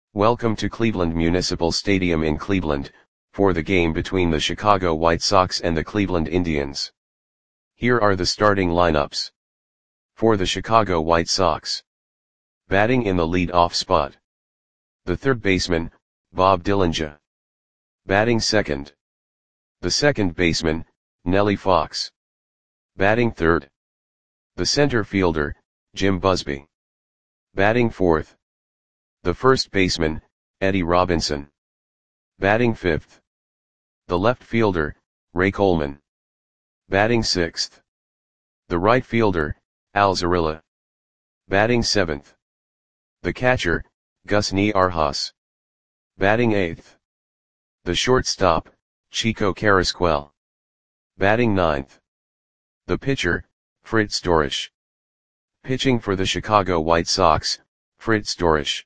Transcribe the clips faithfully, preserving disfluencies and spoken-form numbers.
Welcome to Cleveland Municipal Stadium in Cleveland, for the game between the Chicago White Sox and the Cleveland Indians. Here are the starting lineups. For the Chicago White Sox. Batting in the lead-off spot. The third baseman, Bob Dillinger. Batting second. The second baseman, Nellie Fox. Batting third. The center fielder, Jim Busby. Batting fourth. The first baseman, Eddie Robinson. Batting fifth. The left fielder, Ray Coleman. Batting sixth. The right fielder, Al Zarilla. Batting seventh. The catcher, Gus Niarjas. Batting eighth. The shortstop, Chico Carrasquel. Batting ninth. The pitcher, Fritz Dorisch. Pitching for the Chicago White Sox, Fritz Dorisch.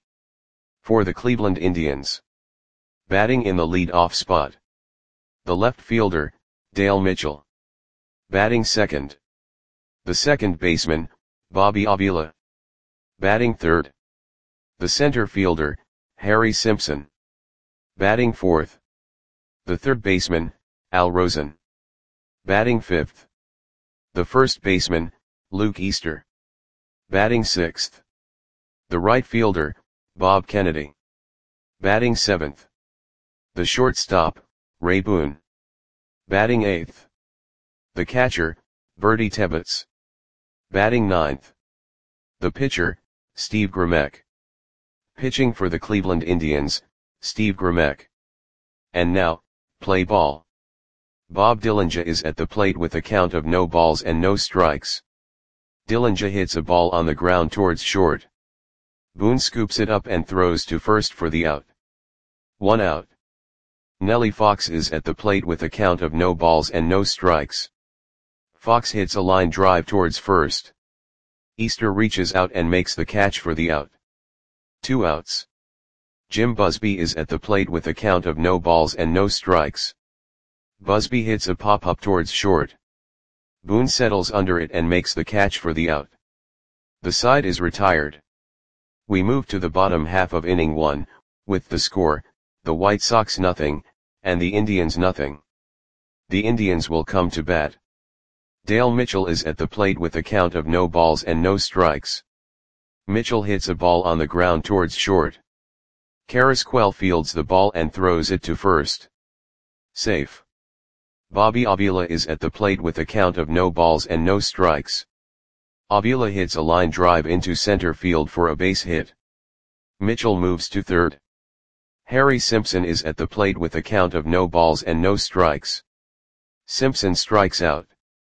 For the Cleveland Indians. Batting in the lead-off spot. The left fielder, Dale Mitchell. Batting second. The second baseman, Bobby Avila. Batting third. The center fielder, Harry Simpson. Batting fourth. The third baseman, Al Rosen. Batting fifth. The first baseman, Luke Easter. Batting sixth. The right fielder, Bob Kennedy. Batting seventh. The shortstop, Ray Boone. Batting eighth. The catcher, Bertie Tebbetts. Batting ninth. The pitcher, Steve Grimek. Pitching for the Cleveland Indians, Steve Grimek. And now, play ball. Bob Dillinger is at the plate with a count of no balls and no strikes. Dillinger hits a ball on the ground towards short. Boone scoops it up and throws to first for the out. One out. Nellie Fox is at the plate with a count of no balls and no strikes. Fox hits a line drive towards first. Easter reaches out and makes the catch for the out. Two outs. Jim Busby is at the plate with a count of no balls and no strikes. Busby hits a pop-up towards short. Boone settles under it and makes the catch for the out. The side is retired. We move to the bottom half of inning one, with the score, the White Sox nothing, and the Indians nothing. The Indians will come to bat. Dale Mitchell is at the plate with a count of no balls and no strikes. Mitchell hits a ball on the ground towards short. Carrasquel fields the ball and throws it to first. Safe. Bobby Avila is at the plate with a count of no balls and no strikes. Avila hits a line drive into center field for a base hit. Mitchell moves to third. Harry Simpson is at the plate with a count of no balls and no strikes. Simpson strikes out.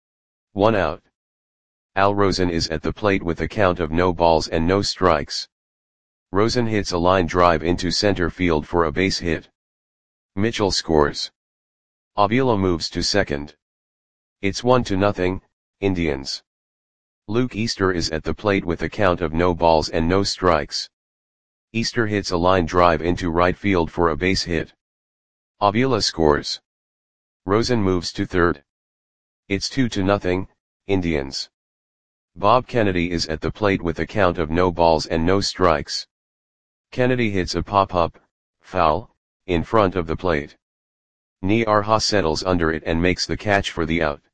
One out. Al Rosen is at the plate with a count of no balls and no strikes. Rosen hits a line drive into center field for a base hit. Mitchell scores. Avila moves to second. It's one to nothing, Indians. Luke Easter is at the plate with a count of no balls and no strikes. Easter hits a line drive into right field for a base hit. Avila scores. Rosen moves to third. It's two to nothing, Indians. Bob Kennedy is at the plate with a count of no balls and no strikes. Kennedy hits a pop-up, foul, in front of the plate. Niarjas settles under it and makes the catch for the out.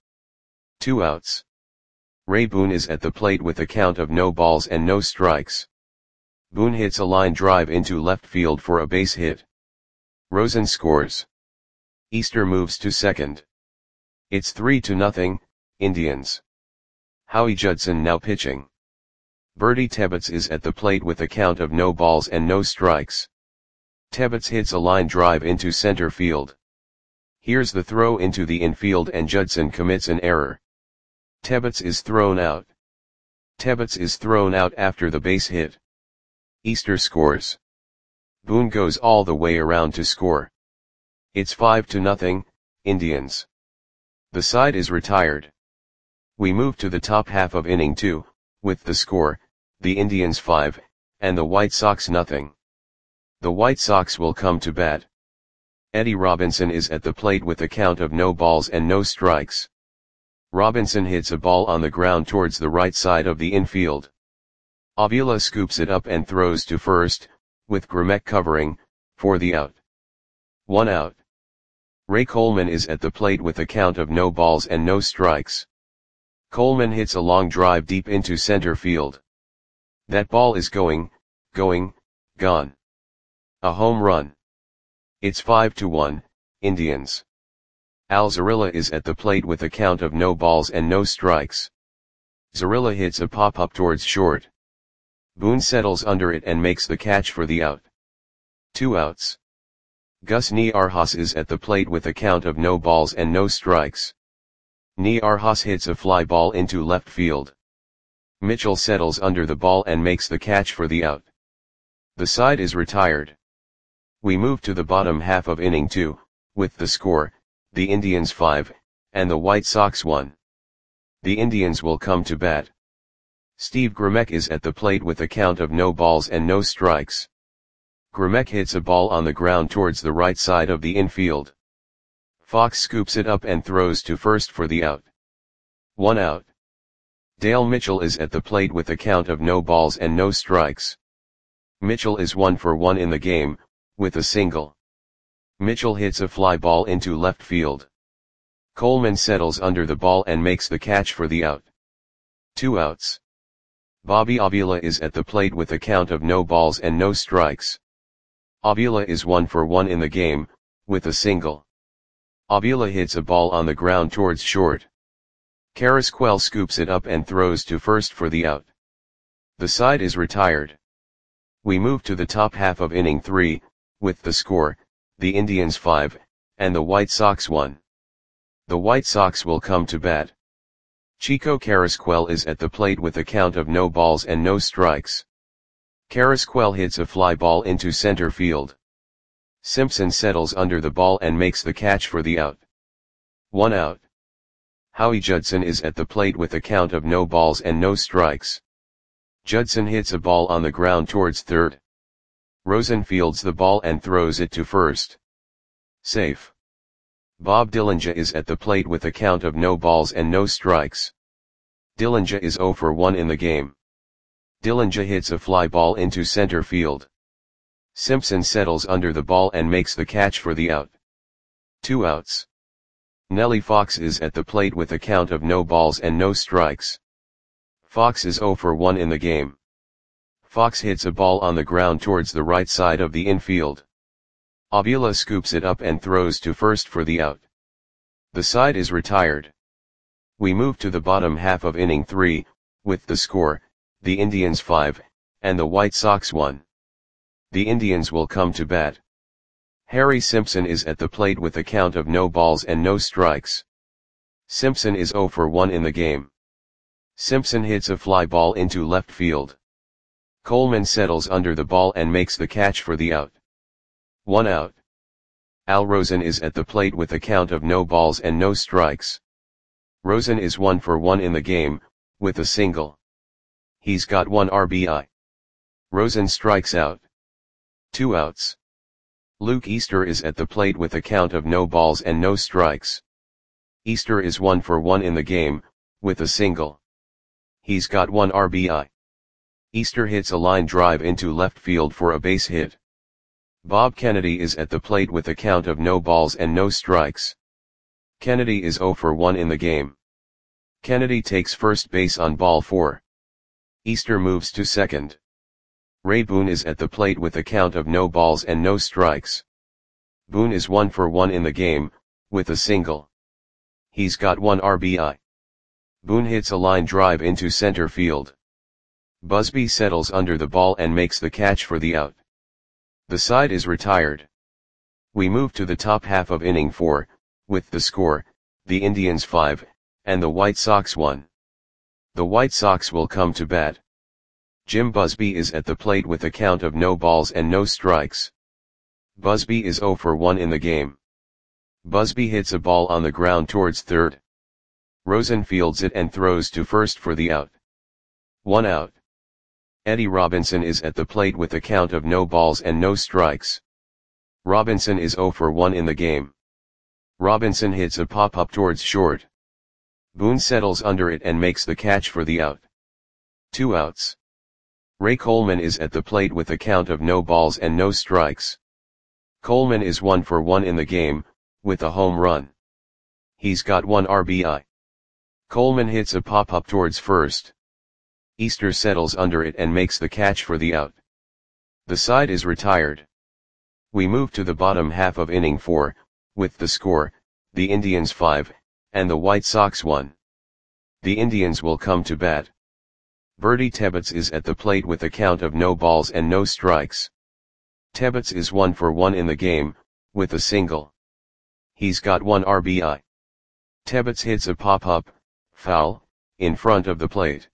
Two outs. Ray Boone is at the plate with a count of no balls and no strikes. Boone hits a line drive into left field for a base hit. Rosen scores. Easter moves to second. It's three to nothing, Indians. Howie Judson now pitching. Bertie Tebbetts is at the plate with a count of no balls and no strikes. Tebbetts hits a line drive into center field. Here's the throw into the infield and Judson commits an error. Tebbetts is thrown out. Tebbetts is thrown out after the base hit. Easter scores. Boone goes all the way around to score. It's five to nothing, Indians. The side is retired. We move to the top half of inning two, with the score, the Indians five, and the White Sox nothing. The White Sox will come to bat. Eddie Robinson is at the plate with a count of no balls and no strikes. Robinson hits a ball on the ground towards the right side of the infield. Avila scoops it up and throws to first, with Gromec covering, for the out. One out. Ray Coleman is at the plate with a count of no balls and no strikes. Coleman hits a long drive deep into center field. That ball is going, going, gone. A home run. It's five to one, Indians. Al Zarilla is at the plate with a count of no balls and no strikes. Zarilla hits a pop-up towards short. Boone settles under it and makes the catch for the out. Two outs. Gus Niarjas is at the plate with a count of no balls and no strikes. Niarjas hits a fly ball into left field. Mitchell settles under the ball and makes the catch for the out. The side is retired. We move to the bottom half of inning two, with the score, the Indians five, and the White Sox one. The Indians will come to bat. Steve Gromec is at the plate with a count of no balls and no strikes. Gromec hits a ball on the ground towards the right side of the infield. Fox scoops it up and throws to first for the out. One out. Dale Mitchell is at the plate with a count of no balls and no strikes. Mitchell is one for one in the game, with a single. Mitchell hits a fly ball into left field. Coleman settles under the ball and makes the catch for the out. Two outs. Bobby Avila is at the plate with a count of no balls and no strikes. Avila is one for one in the game, with a single. Avila hits a ball on the ground towards short. Carrasquel scoops it up and throws to first for the out. The side is retired. We move to the top half of inning three, with the score, the Indians five, and the White Sox one. The White Sox will come to bat. Chico Carrasquel is at the plate with a count of no balls and no strikes. Carrasquel hits a fly ball into center field. Simpson settles under the ball and makes the catch for the out. One out. Howie Judson is at the plate with a count of no balls and no strikes. Judson hits a ball on the ground towards third. Rosen fields the ball and throws it to first. Safe. Bob Dillinger is at the plate with a count of no balls and no strikes. Dillinger is zero for one in the game. Dillinger hits a fly ball into center field. Simpson settles under the ball and makes the catch for the out. Two outs. Nellie Fox is at the plate with a count of no balls and no strikes. Fox is zero for one in the game. Fox hits a ball on the ground towards the right side of the infield. Avila scoops it up and throws to first for the out. The side is retired. We move to the bottom half of inning three, with the score, the Indians five, and the White Sox one. The Indians will come to bat. Harry Simpson is at the plate with a count of no balls and no strikes. Simpson is zero for one in the game. Simpson hits a fly ball into left field. Coleman settles under the ball and makes the catch for the out. One out. Al Rosen is at the plate with a count of no balls and no strikes. Rosen is one for one in the game, with a single. He's got one R B I. Rosen strikes out. Two outs. Luke Easter is at the plate with a count of no balls and no strikes. Easter is one for one in the game, with a single. He's got one R B I. Easter hits a line drive into left field for a base hit. Bob Kennedy is at the plate with a count of no balls and no strikes. Kennedy is zero for one in the game. Kennedy takes first base on ball four. Easter moves to second. Ray Boone is at the plate with a count of no balls and no strikes. Boone is one for one in the game, with a single. He's got one R B I. Boone hits a line drive into center field. Busby settles under the ball and makes the catch for the out. The side is retired. We move to the top half of inning four, with the score, the Indians five, and the White Sox one. The White Sox will come to bat. Jim Busby is at the plate with a count of no balls and no strikes. Busby is zero for one in the game. Busby hits a ball on the ground towards third. Rosen fields it and throws to first for the out. One out. Eddie Robinson is at the plate with a count of no balls and no strikes. Robinson is zero for one in the game. Robinson hits a pop-up towards short. Boone settles under it and makes the catch for the out. Two outs. Ray Coleman is at the plate with a count of no balls and no strikes. Coleman is one for one in the game, with a home run. He's got one R B I. Coleman hits a pop-up towards first. Easter settles under it and makes the catch for the out. The side is retired. We move to the bottom half of inning four, with the score, the Indians five, and the White Sox one. The Indians will come to bat. Bertie Tebbetts is at the plate with a count of no balls and no strikes. Tebbetts is one for one in the game, with a single. He's got one R B I. Tebbetts hits a pop-up, foul, in front of the plate.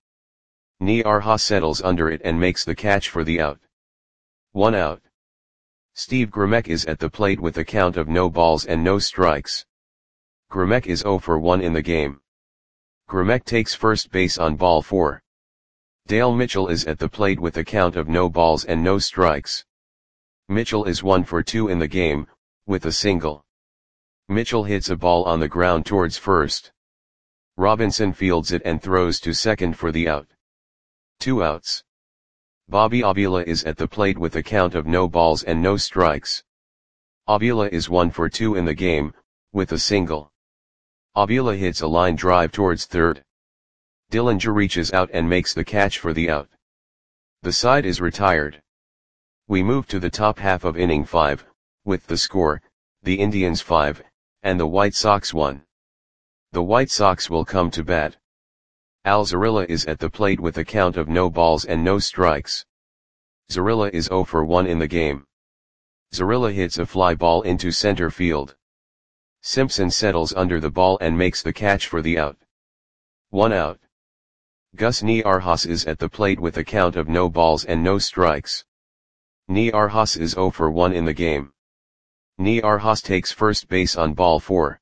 Niarha settles under it and makes the catch for the out. One out. Steve Grimek is at the plate with a count of no balls and no strikes. Grimek is zero for one in the game. Grimek takes first base on ball four. Dale Mitchell is at the plate with a count of no balls and no strikes. Mitchell is one for two in the game, with a single. Mitchell hits a ball on the ground towards first. Robinson fields it and throws to second for the out. Two outs. Bobby Avila is at the plate with a count of no balls and no strikes. Avila is one for two in the game, with a single. Avila hits a line drive towards third. Dillinger reaches out and makes the catch for the out. The side is retired. We move to the top half of inning five, with the score, the Indians five, and the White Sox one. The White Sox will come to bat. Al Zarilla is at the plate with a count of no balls and no strikes. Zarilla is zero for one in the game. Zarilla hits a fly ball into center field. Simpson settles under the ball and makes the catch for the out. One out. Gus Niarhas is at the plate with a count of no balls and no strikes. Niarhas is zero for one in the game. Niarhas takes first base on ball four.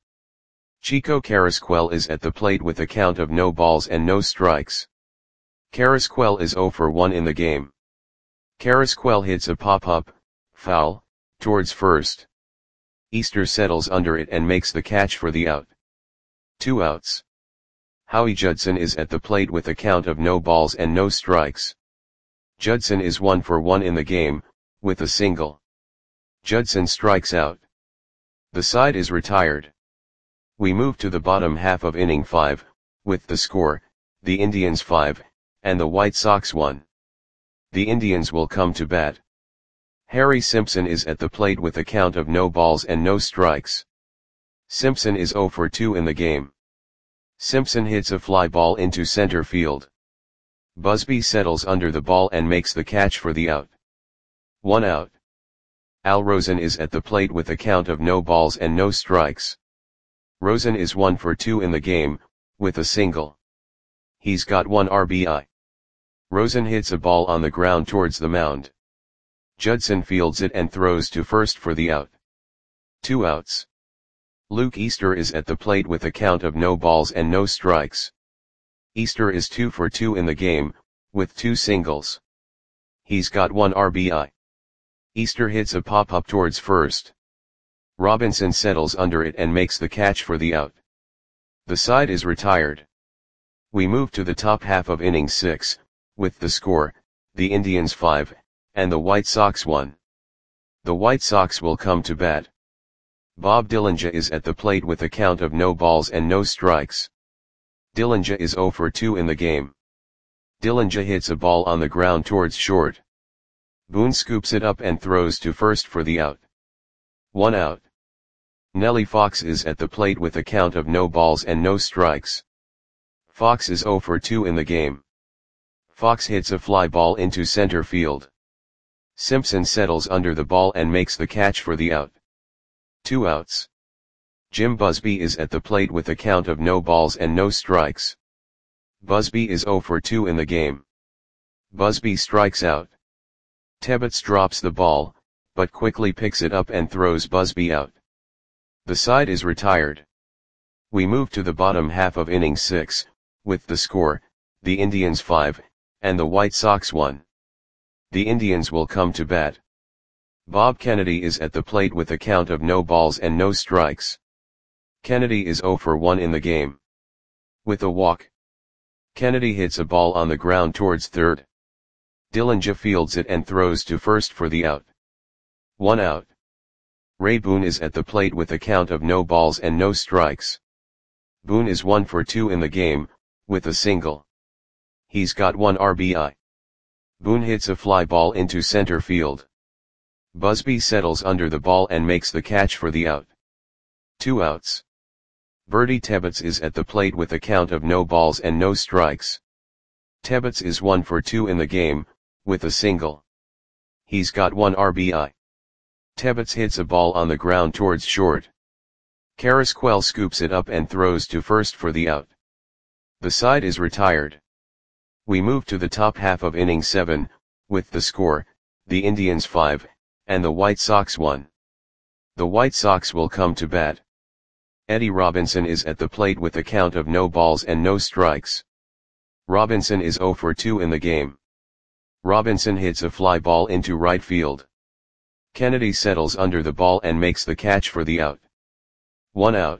Chico Carrasquel is at the plate with a count of no balls and no strikes. Carrasquel is zero for one in the game. Carrasquel hits a pop-up, foul, towards first. Easter settles under it and makes the catch for the out. Two outs. Howie Judson is at the plate with a count of no balls and no strikes. Judson is one for one in the game, with a single. Judson strikes out. The side is retired. We move to the bottom half of inning five, with the score, the Indians five, and the White Sox one. The Indians will come to bat. Harry Simpson is at the plate with a count of no balls and no strikes. Simpson is zero for two in the game. Simpson hits a fly ball into center field. Busby settles under the ball and makes the catch for the out. One out. Al Rosen is at the plate with a count of no balls and no strikes. Rosen is one for two in the game, with a single. He's got one R B I. Rosen hits a ball on the ground towards the mound. Judson fields it and throws to first for the out. Two outs. Luke Easter is at the plate with a count of no balls and no strikes. Easter is two for two in the game, with two singles. He's got one R B I. Easter hits a pop-up towards first. Robinson settles under it and makes the catch for the out. The side is retired. We move to the top half of inning six, with the score, the Indians five, and the White Sox one. The White Sox will come to bat. Bob Dillinger is at the plate with a count of no balls and no strikes. Dillinger is zero for two in the game. Dillinger hits a ball on the ground towards short. Boone scoops it up and throws to first for the out. One out. Nellie Fox is at the plate with a count of no balls and no strikes. Fox is zero for two in the game. Fox hits a fly ball into center field. Simpson settles under the ball and makes the catch for the out. Two outs. Jim Busby is at the plate with a count of no balls and no strikes. Busby is zero for two in the game. Busby strikes out. Tebbetts drops the ball, but quickly picks it up and throws Busby out. The side is retired. We move to the bottom half of inning six, with the score, the Indians five, and the White Sox one. The Indians will come to bat. Bob Kennedy is at the plate with a count of no balls and no strikes. Kennedy is zero for one in the game. With a walk. Kennedy hits a ball on the ground towards third. Dillinja fields it and throws to first for the out. One out. Ray Boone is at the plate with a count of no balls and no strikes. Boone is one for two in the game, with a single. He's got one R B I. Boone hits a fly ball into center field. Busby settles under the ball and makes the catch for the out. Two outs. Bertie Tebbets is at the plate with a count of no balls and no strikes. Tebbets is one for two in the game, with a single. He's got one R B I. Tebbets hits a ball on the ground towards short. Carrasquel scoops it up and throws to first for the out. The side is retired. We move to the top half of inning seven, with the score, the Indians five, and the White Sox one. The White Sox will come to bat. Eddie Robinson is at the plate with a count of no balls and no strikes. Robinson is zero for two in the game. Robinson hits a fly ball into right field. Kennedy settles under the ball and makes the catch for the out. One out.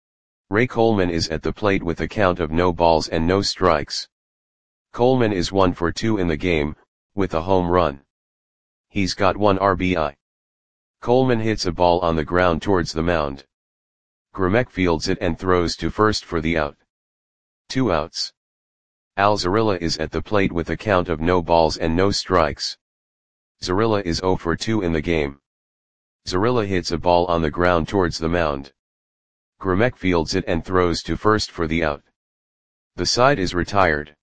Ray Coleman is at the plate with a count of no balls and no strikes. Coleman is one for two in the game, with a home run. He's got one R B I. Coleman hits a ball on the ground towards the mound. Gromec fields it and throws to first for the out. Two outs. Al Zarilla is at the plate with a count of no balls and no strikes. Zarilla is zero for two in the game. Zarilla hits a ball on the ground towards the mound. Gromec fields it and throws to first for the out. The side is retired.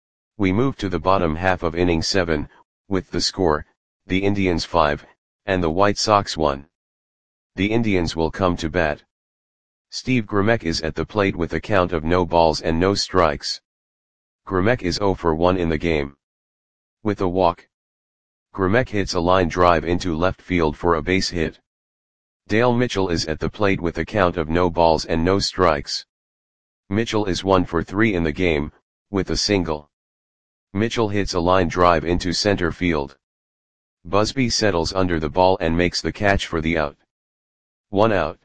We move to the bottom half of inning seven, with the score, the Indians five, and the White Sox one. The Indians will come to bat. Steve Gromec is at the plate with a count of no balls and no strikes. Gromec is zero for one in the game. With a walk. Gromec hits a line drive into left field for a base hit. Dale Mitchell is at the plate with a count of no balls and no strikes. Mitchell is one for three in the game, with a single. Mitchell hits a line drive into center field. Busby settles under the ball and makes the catch for the out. One out.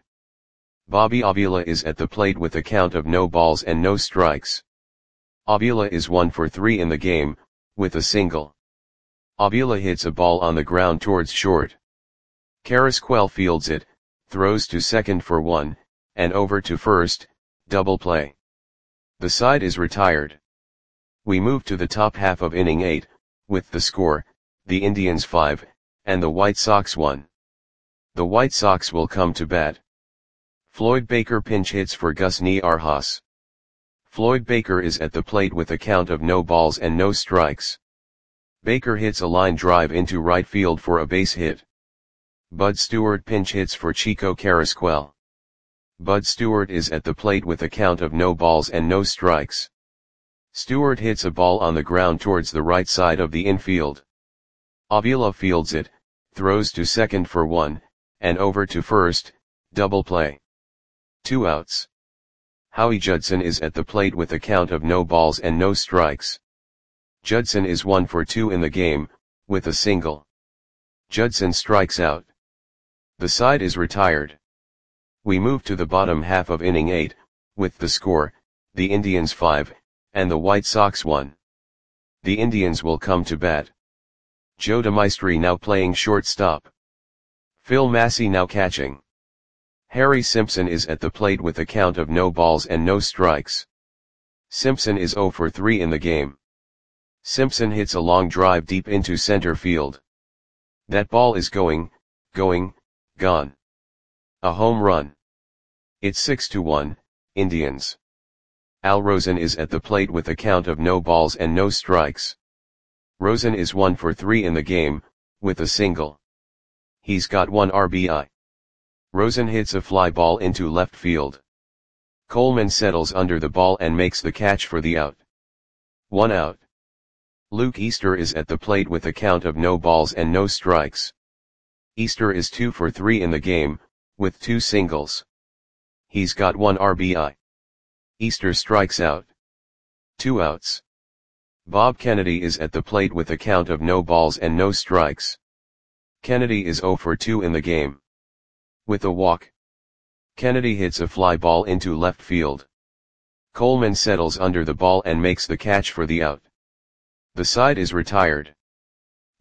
Bobby Avila is at the plate with a count of no balls and no strikes. Avila is one for three in the game, with a single. Avila hits a ball on the ground towards short. Carrasquel fields it, throws to second for one, and over to first, double play. The side is retired. We move to the top half of inning eight, with the score, the Indians five, and the White Sox one. The White Sox will come to bat. Floyd Baker pinch hits for Gusni Arjas. Floyd Baker is at the plate with a count of no balls and no strikes. Baker hits a line drive into right field for a base hit. Bud Stewart pinch hits for Chico Carrasquel. Bud Stewart is at the plate with a count of no balls and no strikes. Stewart hits a ball on the ground towards the right side of the infield. Avila fields it, throws to second for one, and over to first, double play. Two outs. Howie Judson is at the plate with a count of no balls and no strikes. Judson is one for two in the game, with a single. Judson strikes out. The side is retired. We move to the bottom half of inning eight, with the score, the Indians five, and the White Sox one. The Indians will come to bat. Joe DeMaestri now playing shortstop. Phil Massey now catching. Harry Simpson is at the plate with a count of no balls and no strikes. Simpson is zero for three in the game. Simpson hits a long drive deep into center field. That ball is going, going, gone. A home run. It's six to one, Indians. Al Rosen is at the plate with a count of no balls and no strikes. Rosen is one for three in the game, with a single. He's got one R B I. Rosen hits a fly ball into left field. Coleman settles under the ball and makes the catch for the out. One out. Luke Easter is at the plate with a count of no balls and no strikes. Easter is two for three in the game, with two singles. He's got one R B I. Easter strikes out. Two outs. Bob Kennedy is at the plate with a count of no balls and no strikes. Kennedy is zero for two in the game. With a walk. Kennedy hits a fly ball into left field. Coleman settles under the ball and makes the catch for the out. The side is retired.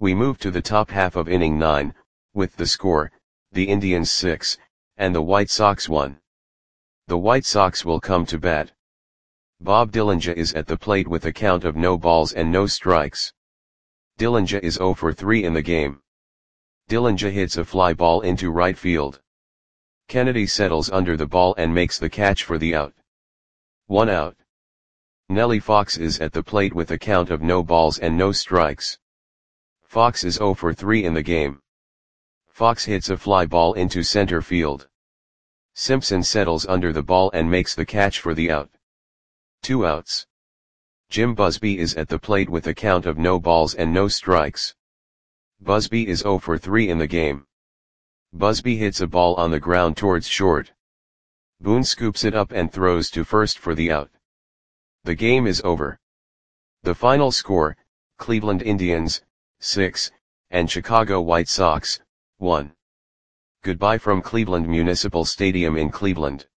We move to the top half of inning nine, with the score, the Indians six, and the White Sox one. The White Sox will come to bat. Bob Dillinger is at the plate with a count of no balls and no strikes. Dillinger is zero for three in the game. Dillinger hits a fly ball into right field. Kennedy settles under the ball and makes the catch for the out. One out. Nellie Fox is at the plate with a count of no balls and no strikes. Fox is zero for three in the game. Fox hits a fly ball into center field. Simpson settles under the ball and makes the catch for the out. Two outs. Jim Busby is at the plate with a count of no balls and no strikes. Busby is zero for three in the game. Busby hits a ball on the ground towards short. Boone scoops it up and throws to first for the out. The game is over. The final score, Cleveland Indians, six, and Chicago White Sox, one. Goodbye from Cleveland Municipal Stadium in Cleveland.